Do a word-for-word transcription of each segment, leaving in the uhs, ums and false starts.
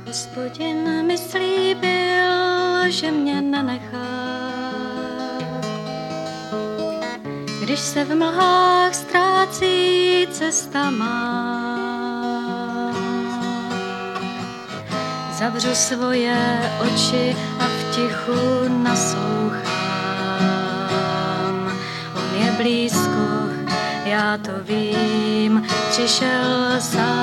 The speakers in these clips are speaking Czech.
Hospodin mi slíbil, že mě nenechá. Když se v mlhách ztrácí cesta má, zavřu svoje oči a v tichu naslouchám. On je blízko, já to vím, přišel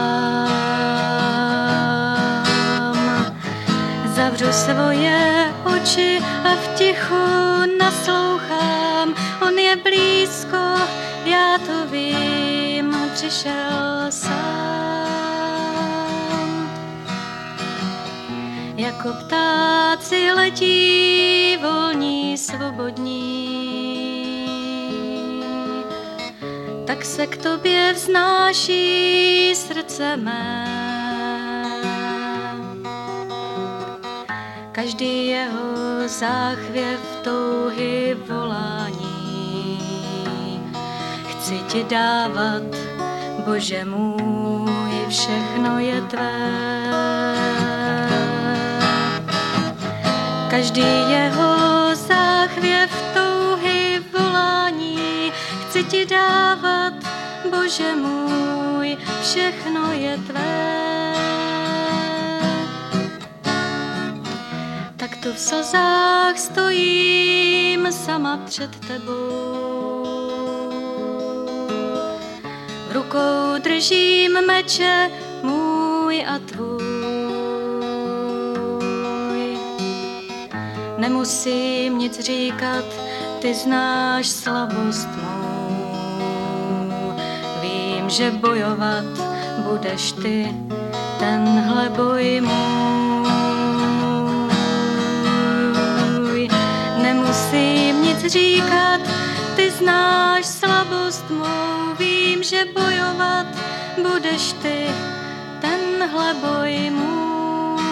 sám. Zavřu svoje oči a v tichu naslouchám. On je blízko, já to vím, přišel sám. Jako ptáci letí volní, svobodní, tak se k tobě vznáší srdce mé. Každý jeho záchvěv touhy volání. Chci ti dávat, Bože můj, všechno je tvé. Každý jeho záchvěv touhy volání. Chci ti dávat, Bože můj, všechno je tvé. Tak to v slzách stojím sama před tebou. V rukou držím meče můj a tvůj. Nemusím nic říkat, ty znáš slabost mou. Vím, že bojovat budeš ty, tenhle boj můj. Nemusím nic říkat, ty znáš slabost mou. Vím, že bojovat budeš ty, tenhle boj můj.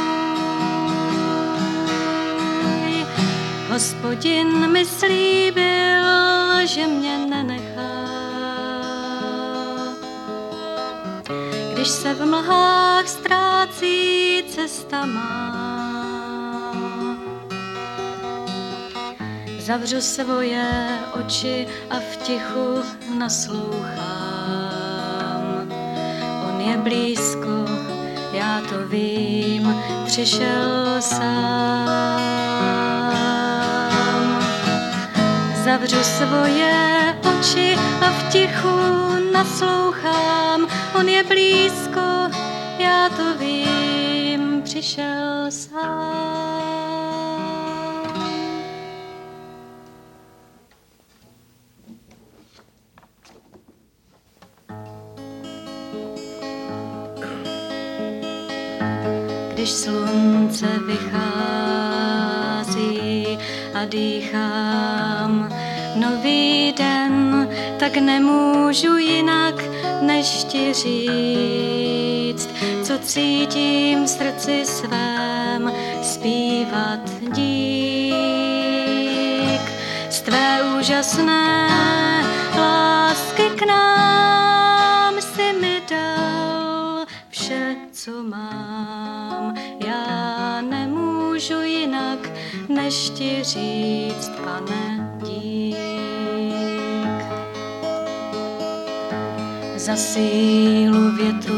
Hospodin mi slíbil, že mě nenechá. Když se v mlhách ztrácí cesta má, zavřu svoje oči a v tichu naslouchám. On je blízko, já to vím, přišel sám. Zavřu svoje oči a v tichu naslouchám. On je blízko, já to vím, přišel sám. Když slunce vychází a dýchám nový den, tak nemůžu jinak, než ti říct, co cítím v srdci svém, zpívat dík. Z tvé úžasné lásky k nám si mi dal vše, co mám. Já nemůžu jinak, než ti říct, Pane, dík. Za sílu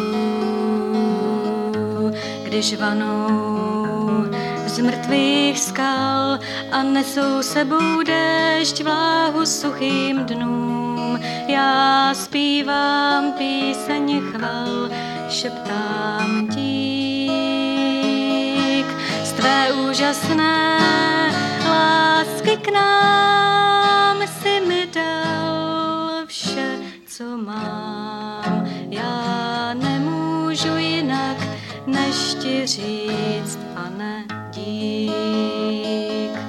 větrů, když vanou z mrtvých skal a nesou sebou déšť vláhu suchým dnům. Já zpívám píseň chval, šeptám dík. Z tvé úžasné lásky k nám si mi dal vše, co mám. Já nemůžu jinak, než ti říct, Pane, dík.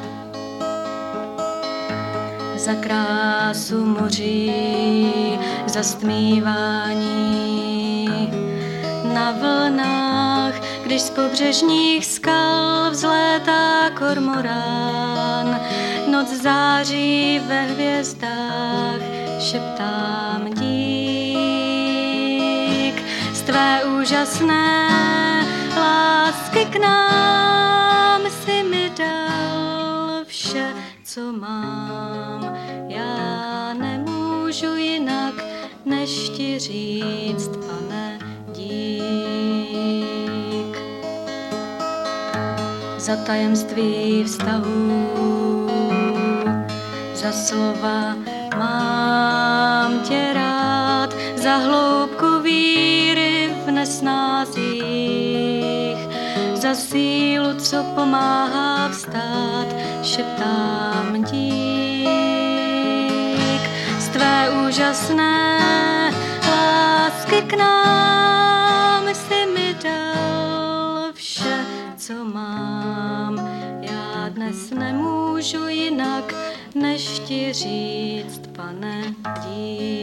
Za krásu moří, za stmívání na vlnách, když z pobřežních skal vzlétá kormorán. Noc září ve hvězdách, šeptám dík. Z tvé úžasné lásky k k nám si mi dal vše, co mám. Já nemůžu jinak, než ti říct, Pane, dík. Za tajemství vztahů, za slova mám tě rád, za hloubku víry v nesnázích, za sílu, co pomáhá vstát, šeptám dík. Z tvé úžasné lásky k nám si mi dal vše, co mám. Já dnes nemůžu jinak, než ti říct, Pane, dík.